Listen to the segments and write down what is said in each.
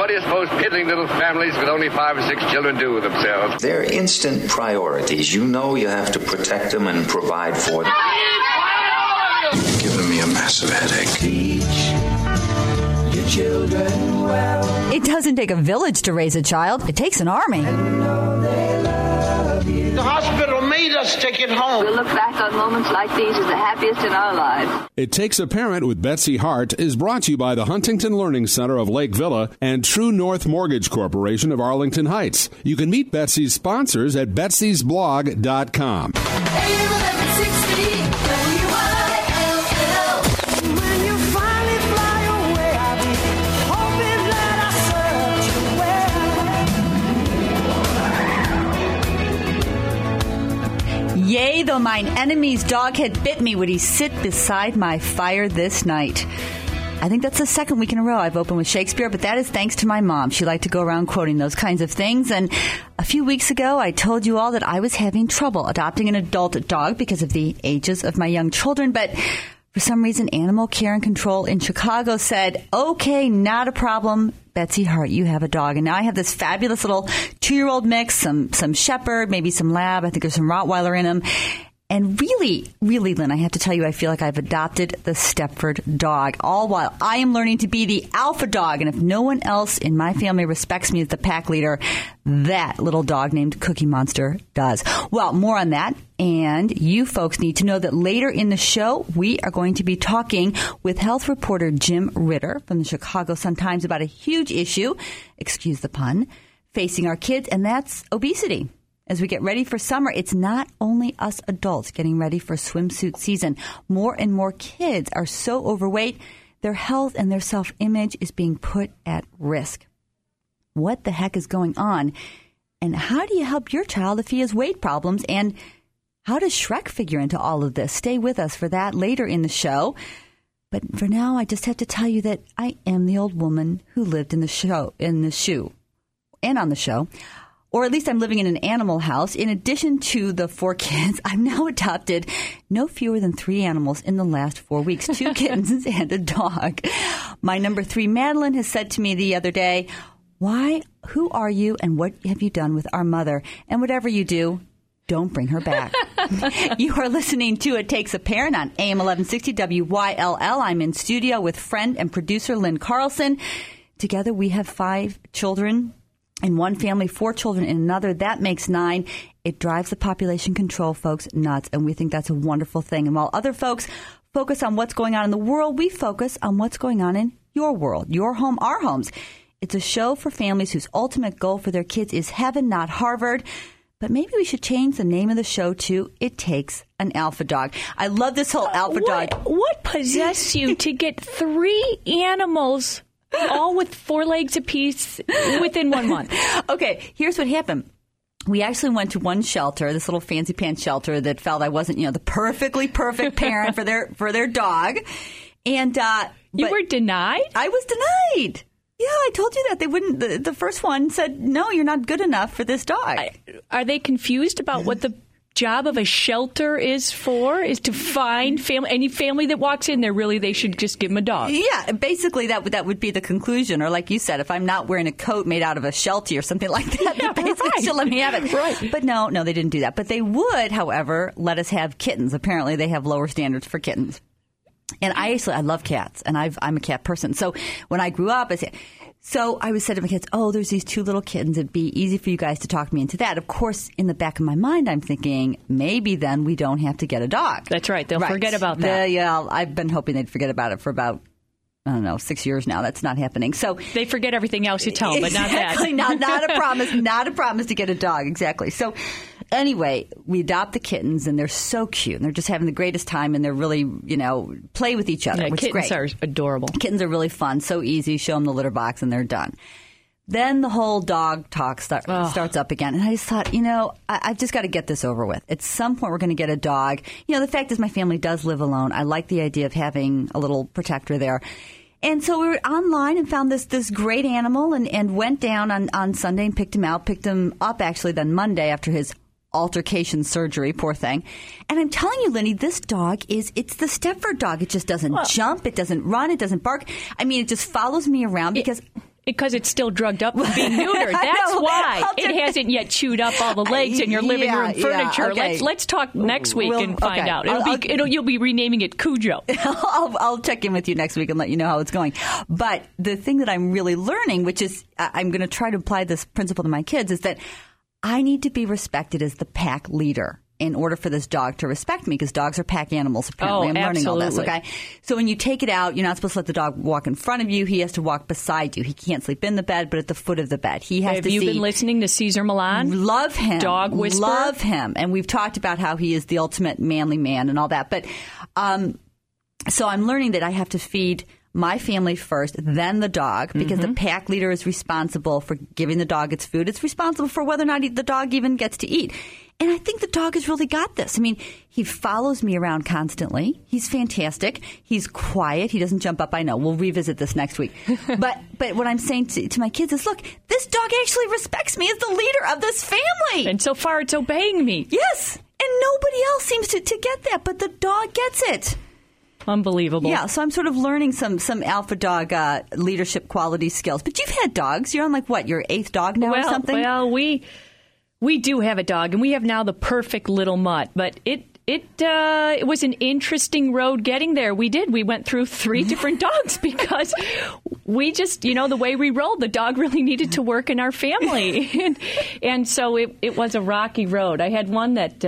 What do you suppose piddling little families with only 5 or 6 children do with themselves? They're instant priorities. You know you have to protect them and provide for them. You're giving me a massive headache. Teach your children well. It doesn't take a village to raise a child. It takes an army. The hospital made us take it home. We'll look back on moments like these as the happiest in our lives. It Takes a Parent with Betsy Hart is brought to you by the Huntington Learning Center of Lake Villa and True North Mortgage Corporation of Arlington Heights. You can meet Betsy's sponsors at betsysblog.com. Yea, though mine enemy's dog had bit me, would he sit beside my fire this night? I think that's the second week in a row I've opened with Shakespeare, but that is thanks to my mom. She liked to go around quoting those kinds of things. And a few weeks ago, I told you all that I was having trouble adopting an adult dog because of the ages of my young children. But for some reason, Animal Care and Control in Chicago said, okay, not a problem. Betsy Hart, you have a dog. And now I have this fabulous little 2-year-old mix, some Shepherd, maybe some Lab. I think there's some Rottweiler in them. And really, Lynn, I have to tell you, I feel like I've adopted the Stepford dog, all while I am learning to be the alpha dog. And if no one else in my family respects me as the pack leader, that little dog named Cookie Monster does. Well, more on that. And you folks need to know that later in the show, we are going to be talking with health reporter Jim Ritter from the Chicago Sun-Times about a huge issue, excuse the pun, facing our kids, and that's obesity. As we get ready for summer, it's not only us adults getting ready for swimsuit season. More and more kids are so overweight, their health and their self-image is being put at risk. What the heck is going on? And how do you help your child if he has weight problems? And how does Shrek figure into all of this? Stay with us for that later in the show. But for now, I just have to tell you that I am the old woman who lived in the shoe, and on the show. Or at least I'm living in an animal house. In addition to the 4 kids, I've now adopted no fewer than 3 animals in the last 4 weeks, 2 kittens and a dog. My number 3, Madeline, has said to me the other day, who are you and what have you done with our mother? And whatever you do, don't bring her back. You are listening to It Takes a Parent on AM 1160 WYLL. I'm in studio with friend and producer Lynn Carlson. Together we have 5 children. In one family, 4 children in another. That makes 9. It drives the population control folks nuts, and we think that's a wonderful thing. And while other folks focus on what's going on in the world, we focus on what's going on in your world, your home, our homes. It's a show for families whose ultimate goal for their kids is heaven, not Harvard. But maybe we should change the name of the show to It Takes an Alpha Dog. I love this whole alpha dog. What possessed you to get 3 animals all with 4 legs apiece within 1 month? Okay, here's what happened. We actually went to one shelter, this little fancy pants shelter that felt I wasn't, the perfectly perfect parent for their dog. And you were denied? I was denied. Yeah, I told you that. They wouldn't. The first one said, no, you're not good enough for this dog. Are they confused about what the job of a shelter is to find any family that walks in there? Really, they should just give them a dog. Yeah, basically that would be the conclusion. Or like you said, if I'm not wearing a coat made out of a sheltie or something like that, yeah, basically she'll let me have it. Right. But no, they didn't do that. But they would, however, let us have kittens. Apparently, they have lower standards for kittens. And I love cats, and I'm a cat person. So when I grew up, I was said to my kids, there's these 2 little kittens. It'd be easy for you guys to talk me into that. Of course, in the back of my mind, I'm thinking, maybe then we don't have to get a dog. That's right. They'll forget about that. Yeah, I've been hoping they'd forget about it for about, 6 years now. That's not happening. So they forget everything else you tell them, but not that. Exactly. Not a promise. Not a promise to get a dog. Exactly. So anyway, we adopt the kittens, and they're so cute. And they're just having the greatest time, and they're really, play with each other, which is great. Kittens are adorable. Kittens are really fun. So easy. Show them the litter box, and they're done. Then the whole dog talk starts up again. And I just thought, I've just got to get this over with. At some point, we're going to get a dog. The fact is my family does live alone. I like the idea of having a little protector there. And so we were online and found this great animal and went down on Sunday and picked him up actually then Monday after his altercation surgery, poor thing. And I'm telling you, Lindy, this dog it's the Stepford dog. It just doesn't jump. It doesn't run. It doesn't bark. I mean, it just follows me around because Because it's still drugged up from being neutered. That's why it hasn't yet chewed up all the legs in your living room furniture. Okay. Let's talk next week and find out. You'll be renaming it Cujo. I'll check in with you next week and let you know how it's going. But the thing that I'm really learning, which is I'm going to try to apply this principle to my kids, is that I need to be respected as the pack leader in order for this dog to respect me, because dogs are pack animals, apparently. I'm learning all this, okay? So when you take it out, you're not supposed to let the dog walk in front of you. He has to walk beside you. He can't sleep in the bed, but at the foot of the bed. Have you been listening to Cesar Millan? Love him. Dog whisperer? Love him. And we've talked about how he is the ultimate manly man and all that. But so I'm learning that I have to feed my family first, then the dog, because the pack leader is responsible for giving the dog its food. It's responsible for whether or not the dog even gets to eat. And I think the dog has really got this. I mean, he follows me around constantly. He's fantastic. He's quiet. He doesn't jump up. I know. We'll revisit this next week. But what I'm saying to my kids is, look, this dog actually respects me as the leader of this family. And so far, it's obeying me. Yes. And nobody else seems to get that, but the dog gets it. Unbelievable. Yeah, so I'm sort of learning some alpha dog leadership quality skills. But you've had dogs. You're on your 8th dog now or something? Well, we do have a dog, and we have now the perfect little mutt. But it was an interesting road getting there. We went through 3 different dogs because we just, the way we rolled, the dog really needed to work in our family. and so it was a rocky road. I had one that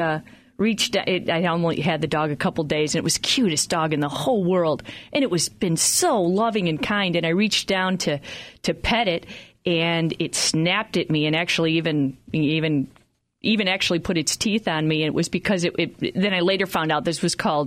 I only had the dog a couple days, and it was the cutest dog in the whole world. And it was been so loving and kind. And I reached down to pet it, and it snapped at me and actually even actually put its teeth on me. And it was because then I later found out this was called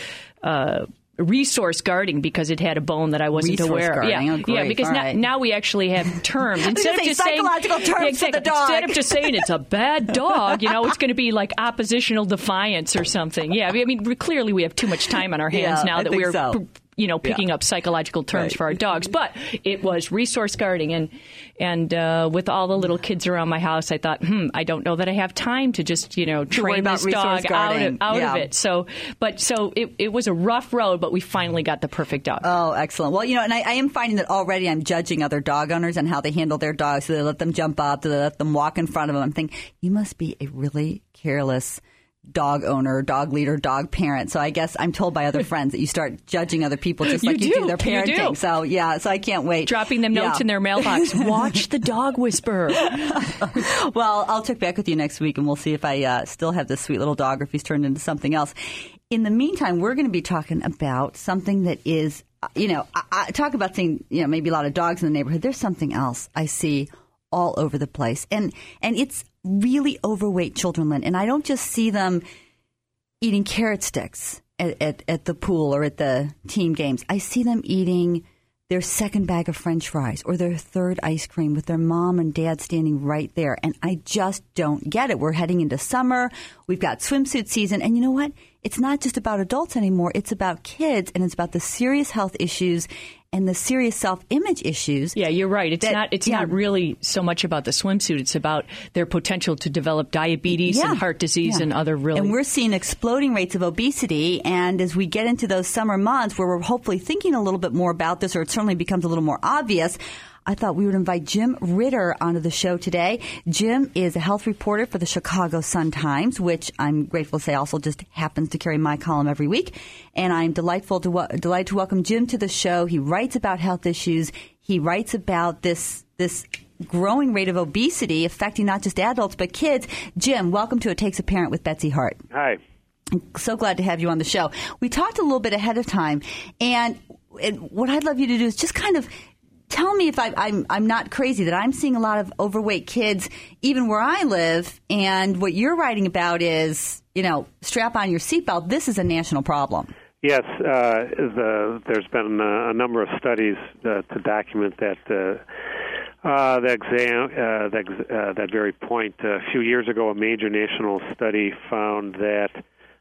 resource guarding, because it had a bone that I wasn't aware of. Yeah, because now we actually have terms. Instead of just psychological terms for the dog. Instead of just saying it's a bad dog, it's going to be like oppositional defiance or something. Yeah, I mean, clearly we have too much time on our hands now that we're picking up psychological terms for our dogs. But it was resource guarding, and with all the little kids around my house, I thought, I don't know that I have time to just train this dog out of it. So it was a rough road, but we finally got the perfect dog. Oh, excellent. Well, and I am finding that already I'm judging other dog owners and how they handle their dogs. Do they let them jump up? Do they let them walk in front of them? I'm thinking, you must be a really careless dog owner, dog leader, dog parent. So I guess I'm told by other friends that you start judging other people just like you do their parenting. You do. So I can't wait. Dropping them notes in their mailbox. Watch the dog whisperer. Well, I'll check back with you next week, and we'll see if I still have this sweet little dog or if he's turned into something else. In the meantime, we're going to be talking about something that is, I talk about seeing, maybe a lot of dogs in the neighborhood. There's something else I see all over the place. And it's really overweight children, Lynn. And I don't just see them eating carrot sticks at the pool or at the team games. I see them eating their second bag of French fries or their third ice cream with their mom and dad standing right there. And I just don't get it. We're heading into summer. We've got swimsuit season. And you know what? It's not just about adults anymore. It's about kids, and it's about the serious health issues and the serious self-image issues. Yeah, you're right. It's not really so much about the swimsuit. It's about their potential to develop diabetes and heart disease and other really... And we're seeing exploding rates of obesity. And as we get into those summer months where we're hopefully thinking a little bit more about this, or it certainly becomes a little more obvious, I thought we would invite Jim Ritter onto the show today. Jim is a health reporter for the Chicago Sun-Times, which I'm grateful to say also just happens to carry my column every week. And I'm delighted to welcome Jim to the show. He writes about health issues. He writes about this growing rate of obesity affecting not just adults but kids. Jim, welcome to It Takes a Parent with Betsy Hart. Hi. I'm so glad to have you on the show. We talked a little bit ahead of time, and what I'd love you to do is just kind of tell me if I'm not crazy, that I'm seeing a lot of overweight kids even where I live, and what you're writing about is, strap on your seatbelt. This is a national problem. Yes, there's been a number of studies to document that very point. A few years ago, a major national study found that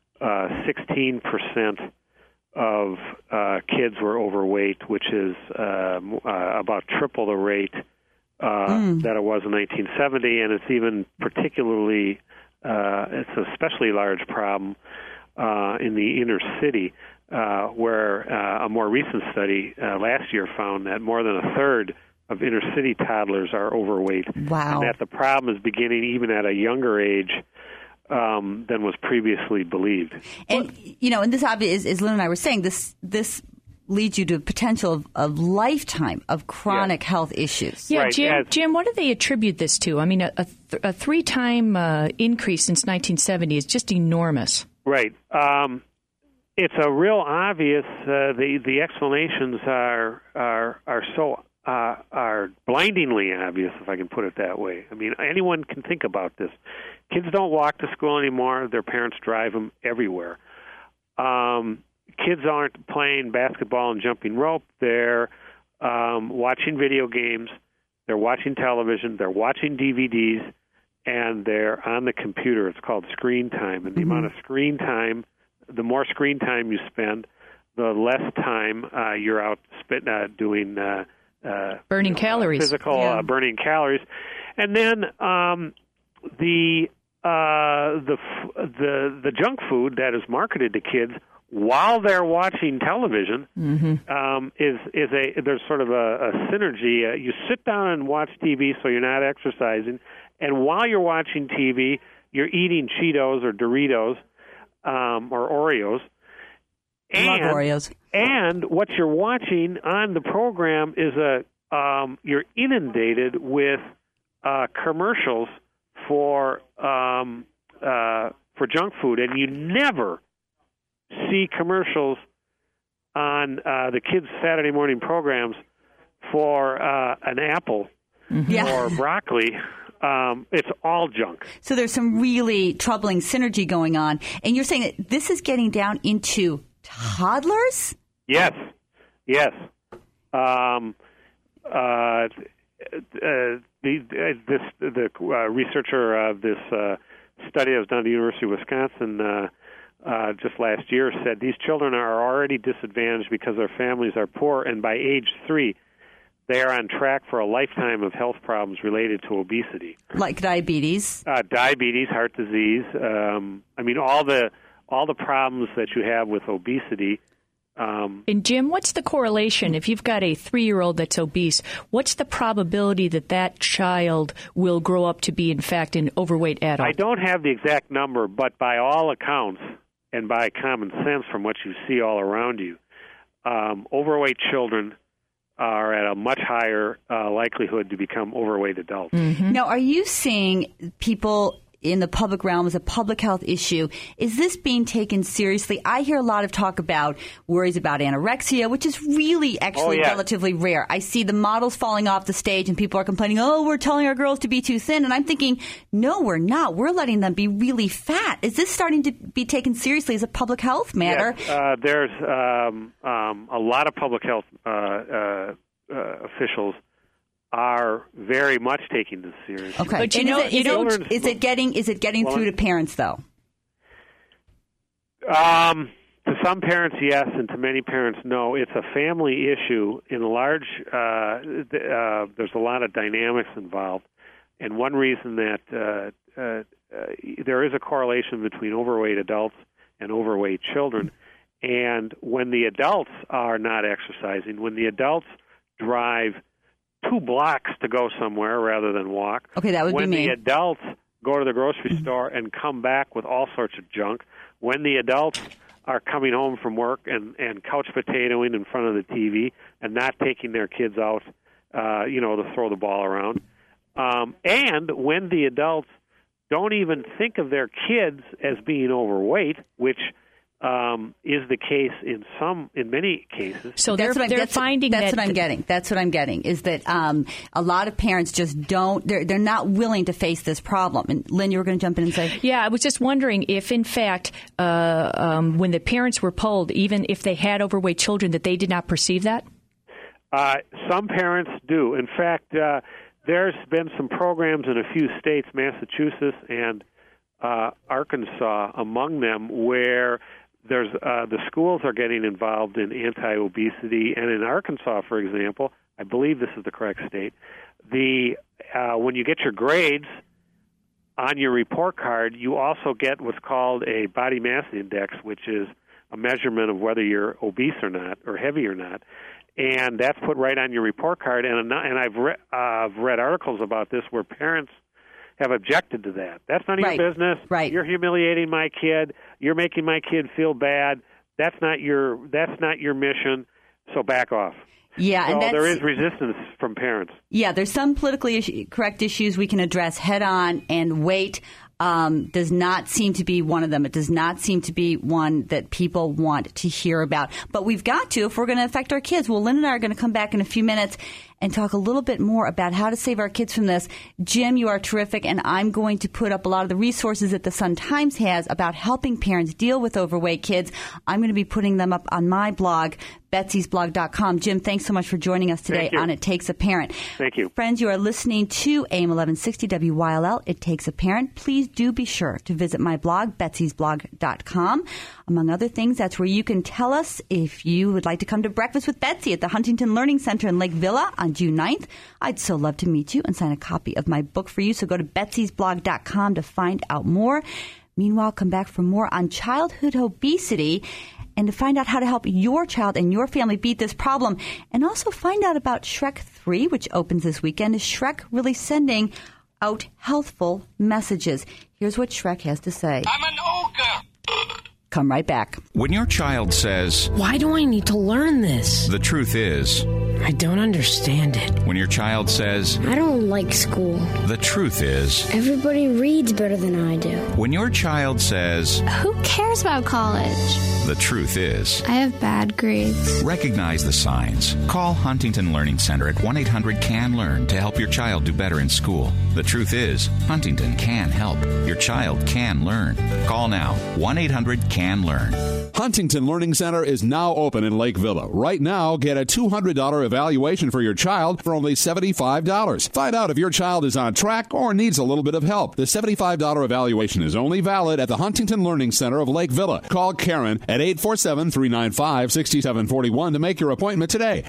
16% of kids were overweight, which is about triple the rate that it was in 1970, and it's even particularly, it's an especially large problem in the inner city, where a more recent study last year found that more than a third of inner city toddlers are overweight. Wow. And that the problem is beginning even at a younger age than was previously believed. And, and this obviously, as Lynn and I were saying, this leads you to potential of lifetime of chronic health issues. Yeah, Right. Jim, what do they attribute this to? I mean, a 3-time increase since 1970 is just enormous. Right. It's a real obvious. The explanations are blindingly obvious, if I can put it that way. I mean, anyone can think about this. Kids don't walk to school anymore. Their parents drive them everywhere. Kids aren't playing basketball and jumping rope. They're watching video games. They're watching television. They're watching DVDs, and they're on the computer. It's called screen time. And the amount of screen time, the more screen time you spend, the less time you're out doing burning calories, physical burning calories, and then the junk food that is marketed to kids while they're watching television there's sort of a synergy. You sit down and watch TV, so you're not exercising, and while you're watching TV, you're eating Cheetos or Doritos or Oreos. Love Oreos. And what you're watching on the program is you're inundated with commercials for junk food, and you never see commercials on the kids' Saturday morning programs for an apple or broccoli. It's all junk. So there's some really troubling synergy going on, and you're saying that this is getting down into toddlers? Yes. The researcher of this study that was done at the University of Wisconsin just last year said these children are already disadvantaged because their families are poor, and by age 3, they are on track for a lifetime of health problems related to obesity, like diabetes, heart disease. I mean, all the problems that you have with obesity. And Jim, what's the correlation? If you've got a 3-year-old that's obese, what's the probability that child will grow up to be, in fact, an overweight adult? I don't have the exact number, but by all accounts and by common sense from what you see all around you, overweight children are at a much higher likelihood to become overweight adults. Now, are you seeing people in the public realm as a public health issue? Is this being taken seriously? I hear a lot of talk about worries about anorexia, which is really actually relatively rare. I see the models falling off the stage and people are complaining, we're telling our girls to be too thin. And I'm thinking, no, we're not. We're letting them be really fat. Is this starting to be taken seriously as a public health matter? Yes, there's a lot of public health officials are very much taking this seriously. Okay, but is it getting through to parents though? To some parents, yes, and to many parents, no. It's a family issue. In large, there's a lot of dynamics involved, and one reason that there is a correlation between overweight adults and overweight children, and when the adults are not exercising, when the adults drive 2 blocks to go somewhere rather than walk. Okay, that would be me. When the adults go to the grocery store and come back with all sorts of junk, when the adults are coming home from work and couch potatoing in front of the TV and not taking their kids out, to throw the ball around, and when the adults don't even think of their kids as being overweight, which is the case in many cases. So they're finding that's that what I'm getting. That's what I'm getting is that a lot of parents just don't. They're not willing to face this problem. And Lynn, you were going to jump in and say, yeah, I was just wondering if, in fact, when the parents were polled, even if they had overweight children, that they did not perceive that. Some parents do. In fact, there's been some programs in a few states, Massachusetts and Arkansas, among them, where there's the schools are getting involved in anti-obesity, and in Arkansas, for example, I believe this is the correct state. When you get your grades on your report card, you also get what's called a body mass index, which is a measurement of whether you're obese or not, or heavy or not. And that's put right on your report card. And I've read articles about this where parents have objected to that. That's none of your business. Right. You're humiliating my kid. You're making my kid feel bad. That's not your mission. So back off. Yeah, so and there is resistance from parents. Yeah, there's some politically correct issues we can address head on, and weight does not seem to be one of them. It does not seem to be one that people want to hear about. But we've got to if we're going to affect our kids. Well, Lynn and I are going to come back in a few minutes and talk a little bit more about how to save our kids from this. Jim, you are terrific, and I'm going to put up a lot of the resources that the Sun-Times has about helping parents deal with overweight kids. I'm going to be putting them up on my blog, Betsy'sBlog.com. Jim, thanks so much for joining us today on It Takes a Parent. Thank you. Friends, you are listening to AM 1160 WYLL, It Takes a Parent. Please do be sure to visit my blog, Betsy'sBlog.com. Among other things, that's where you can tell us if you would like to come to Breakfast with Betsy at the Huntington Learning Center in Lake Villa on June 9th. I'd so love to meet you and sign a copy of my book for you, so go to Betsy'sBlog.com to find out more. Meanwhile, come back for more on childhood obesity and to find out how to help your child and your family beat this problem. And also find out about Shrek 3, which opens this weekend. Is Shrek really sending out healthful messages? Here's what Shrek has to say. I'm an ogre. Come right back. When your child says, "Why do I need to learn this?" the truth is, I don't understand it. When your child says, I don't like school. the truth is, Everybody reads better than I do. when your child says, who cares about college? the truth is, I have bad grades. recognize the signs. Call Huntington Learning Center at 1-800-CAN-LEARN to help your child do better in school. The truth is, Huntington can help. Your child can learn. Call now, 1-800-CAN-LEARN. Huntington Learning Center is now open in Lake Villa. Right now, get a $200 evaluation for your child for only $75. Find out if your child is on track or needs a little bit of help. The $75 evaluation is only valid at the Huntington Learning Center of Lake Villa. Call Karen at 847-395-6741 to make your appointment today.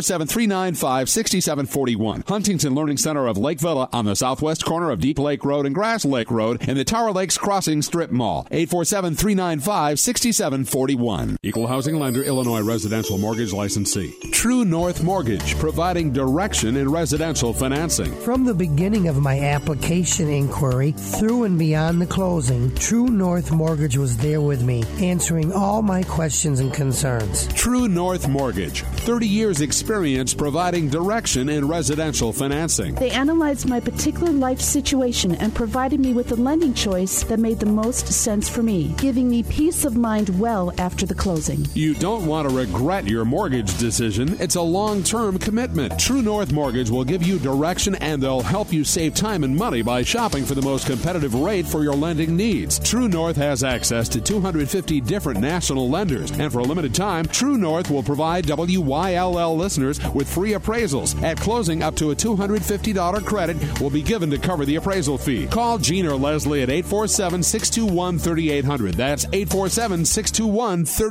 847-395-6741. Huntington Learning Center of Lake Villa on the southwest corner of Deep Lake Road and Grass Lake Road in the Tower Lakes Crossing Strip Mall. 847-395-6741. Equal housing lender, Illinois residential mortgage licensee. True North Mortgage, providing direction in residential financing. From the beginning of my application inquiry through and beyond the closing, True North Mortgage was there with me, answering all my questions and concerns. True North Mortgage, 30 years experience providing direction in residential financing. They analyzed my particular life situation and provided me with a lending choice that made the most sense for me, giving me peace of mind well after the closing. You don't want to regret your mortgage decision. It's a long-term commitment. True North Mortgage will give you direction, and they'll help you save time and money by shopping for the most competitive rate for your lending needs. True North has access to 250 different national lenders, and for a limited time, True North will provide WYLL listeners with free appraisals. At closing, up to a $250 credit will be given to cover the appraisal fee. Call Gene or Leslie at 847-621-3800. That's 847-621-3800.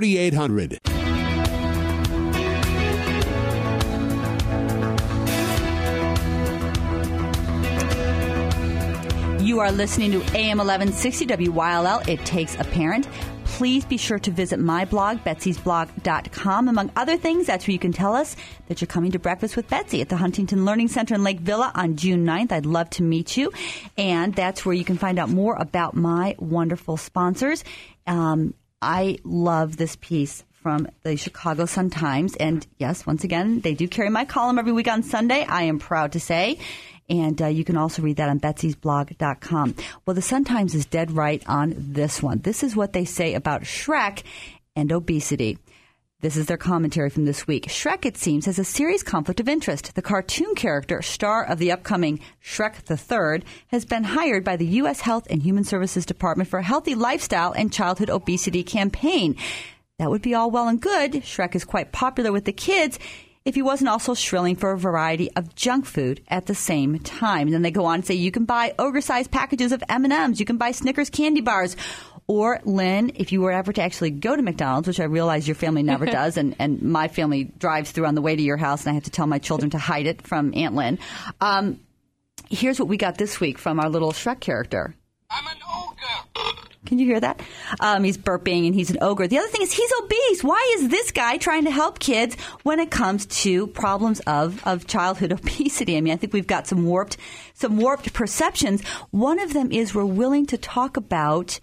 You are listening to AM 1160 WYLL, It Takes a Parent. Please be sure to visit my blog, Betsy'sBlog.com. Among other things, that's where you can tell us that you're coming to Breakfast with Betsy at the Huntington Learning Center in Lake Villa on June 9th. I'd love to meet you. And that's where you can find out more about my wonderful sponsors. I love this piece from the Chicago Sun-Times. And yes, once again, they do carry my column every week on Sunday, I am proud to say. And you can also read that on Betsy'sBlog.com. Well, the Sun-Times is dead right on this one. This is what they say about Shrek and obesity. This is their commentary from this week. Shrek, it seems, has a serious conflict of interest. The cartoon character, star of the upcoming Shrek the Third, has been hired by the U.S. Health and Human Services Department for a healthy lifestyle and childhood obesity campaign. That would be all well and good. Shrek is quite popular with the kids if he wasn't also shrilling for a variety of junk food at the same time. And then they go on to say you can buy ogre-sized packages of M&Ms. You can buy Snickers candy bars. Or, Lynn, if you were ever to actually go to McDonald's, which I realize your family never does, and my family drives through on the way to your house, and I have to tell my children to hide it from Aunt Lynn. Here's what we got this week from our little Shrek character. I'm an ogre. Can you hear that? He's burping and he's an ogre. The other thing is he's obese. Why is this guy trying to help kids when it comes to problems of childhood obesity? I mean, I think we've got some warped perceptions. One of them is we're willing to talk about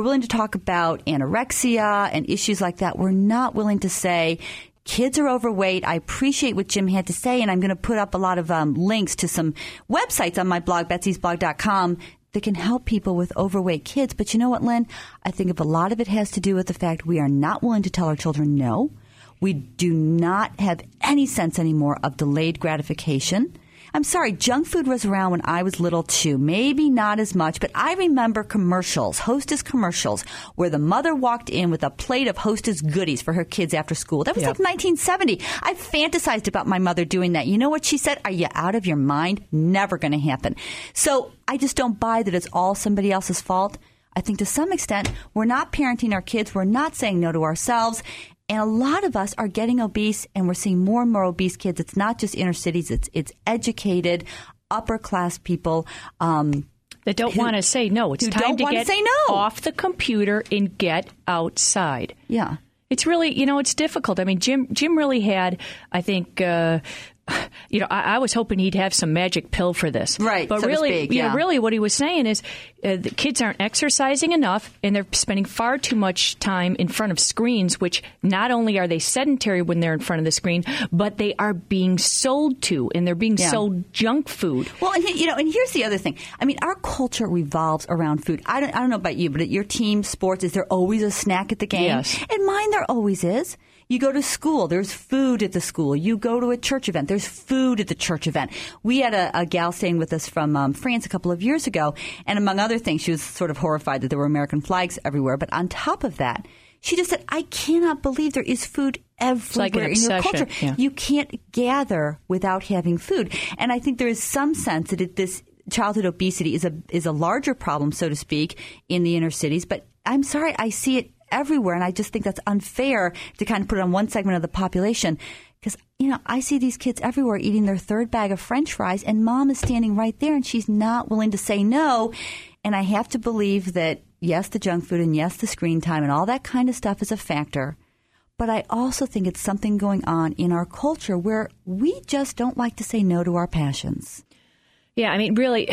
anorexia and issues like that. We're not willing to say kids are overweight. I appreciate what Jim had to say, and I'm going to put up a lot of links to some websites on my blog, betsysblog.com, that can help people with overweight kids. But you know what, Lynn? I think a lot of it has to do with the fact we are not willing to tell our children no. We do not have any sense anymore of delayed gratification. I'm sorry, junk food was around when I was little too. Maybe not as much, but I remember commercials, Hostess commercials, where the mother walked in with a plate of Hostess goodies for her kids after school. That was like 1970. I fantasized about my mother doing that. You know what she said? Are you out of your mind? Never going to happen. So I just don't buy that it's all somebody else's fault. I think to some extent, we're not parenting our kids. We're not saying no to ourselves. And a lot of us are getting obese, and we're seeing more and more obese kids. It's not just inner cities. It's educated, upper-class people that don't want to say no. It's time to get off the computer and get outside. Yeah. It's really, it's difficult. I mean, Jim really had, I think, I was hoping he'd have some magic pill for this. Right. But so really, speak, yeah. Really what he was saying is the kids aren't exercising enough, and they're spending far too much time in front of screens, which not only are they sedentary when they're in front of the screen, but they are being sold to, and they're being sold junk food. Well, and here's the other thing. I mean, our culture revolves around food. I don't know about you, but at your team sports, is there always a snack at the game? Yes. At mine, there always is. You go to school, there's food at the school. You go to a church event, there's food at the church event. We had a gal staying with us from France a couple of years ago, and among other things, she was sort of horrified that there were American flags everywhere. But on top of that, she just said, I cannot believe there is food everywhere in your culture. Yeah. You can't gather without having food. And I think there is some sense that this childhood obesity is a larger problem, so to speak, in the inner cities. But I'm sorry, I see it everywhere, and I just think that's unfair to kind of put it on one segment of the population, because I see these kids everywhere eating their third bag of French fries, and mom is standing right there, and she's not willing to say no. And I have to believe that yes, the junk food and yes, the screen time and all that kind of stuff is a factor, but I also think it's something going on in our culture where we just don't like to say no to our passions. Yeah, I mean, really,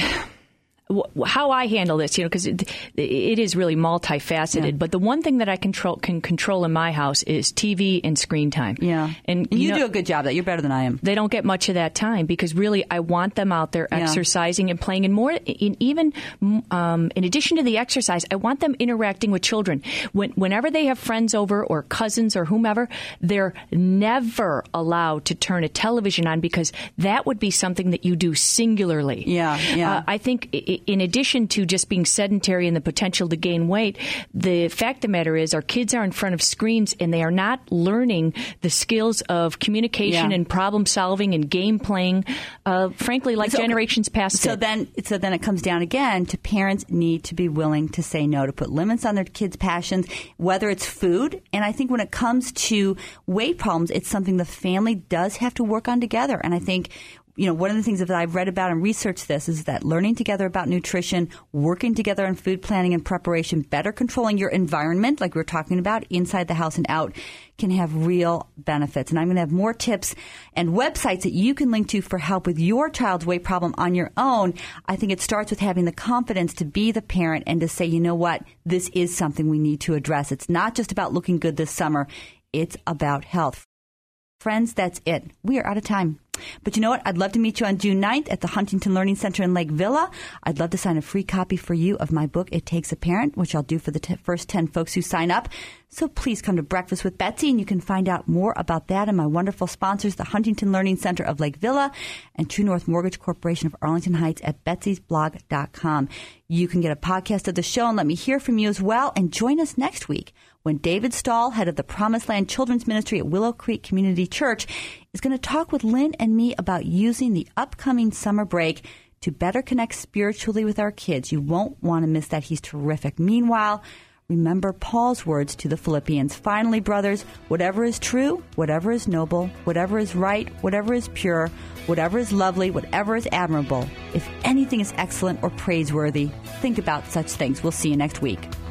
how I handle this, because it is really multifaceted. Yeah. But the one thing that I can control in my house is TV and screen time. Yeah, and you do a good job of that. You're better than I am. They don't get much of that time because really I want them out there exercising and playing, and more. In addition to the exercise, I want them interacting with children. Whenever they have friends over or cousins or whomever, they're never allowed to turn a television on because that would be something that you do singularly. Yeah. I think in addition to just being sedentary and the potential to gain weight, the fact of the matter is our kids are in front of screens and they are not learning the skills of communication and problem solving and game playing, frankly, like generations past. So then it comes down again to parents need to be willing to say no, to put limits on their kids' passions, whether it's food. And I think when it comes to weight problems, it's something the family does have to work on together. And I think one of the things that I've read about and researched this is that learning together about nutrition, working together on food planning and preparation, better controlling your environment, like we were talking about, inside the house and out, can have real benefits. And I'm going to have more tips and websites that you can link to for help with your child's weight problem on your own. I think it starts with having the confidence to be the parent and to say, you know what, this is something we need to address. It's not just about looking good this summer. It's about health. Friends, that's it. We are out of time. But you know what? I'd love to meet you on June 9th at the Huntington Learning Center in Lake Villa. I'd love to sign a free copy for you of my book, It Takes a Parent, which I'll do for the first 10 folks who sign up. So please come to Breakfast with Betsy, and you can find out more about that and my wonderful sponsors, the Huntington Learning Center of Lake Villa and True North Mortgage Corporation of Arlington Heights at betsysblog.com. You can get a podcast of the show and let me hear from you as well. And join us next week when David Stahl, head of the Promised Land Children's Ministry at Willow Creek Community Church, is going to talk with Lynn and me about using the upcoming summer break to better connect spiritually with our kids. You won't want to miss that. He's terrific. Meanwhile, remember Paul's words to the Philippians. Finally, brothers, whatever is true, whatever is noble, whatever is right, whatever is pure, whatever is lovely, whatever is admirable, if anything is excellent or praiseworthy, think about such things. We'll see you next week.